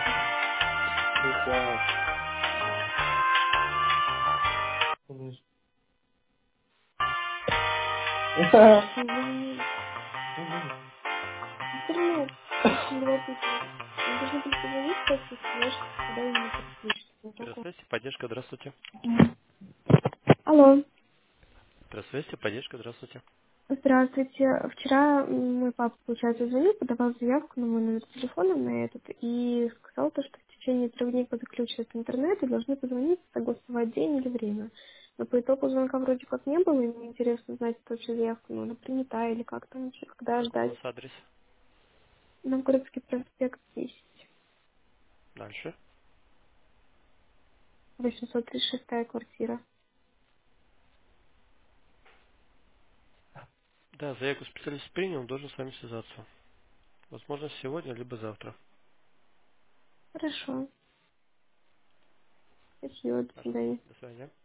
Сейчас. Конечно. Извини. Мгм. Интернет очень любопытный. Мы должны были позвонить, кстати, и сказать, что когда именно подключится. Вот так вот. Здравствуйте, поддержка, здравствуйте. Алло. Здравствуйте, поддержка, здравствуйте. Здравствуйте. Вчера мой папа, получается, звонил, подавал заявку на мой номер телефона на этот и сказал то, что в течение 3 дней подключат интернет и должны позвонить, согласовать день или время. Но по итогу звонка вроде как не было, и мне интересно знать, что вообще заявка, ну, она принята или как там вообще, когда Какой у ждать. вас адрес? Новгородский проспект 10, Дальше. 836 квартира. Да, заявку специалист принял, он должен с вами связаться. Возможно, сегодня, либо завтра. Хорошо. Спасибо, до Пожалуйста, свидания. до свидания.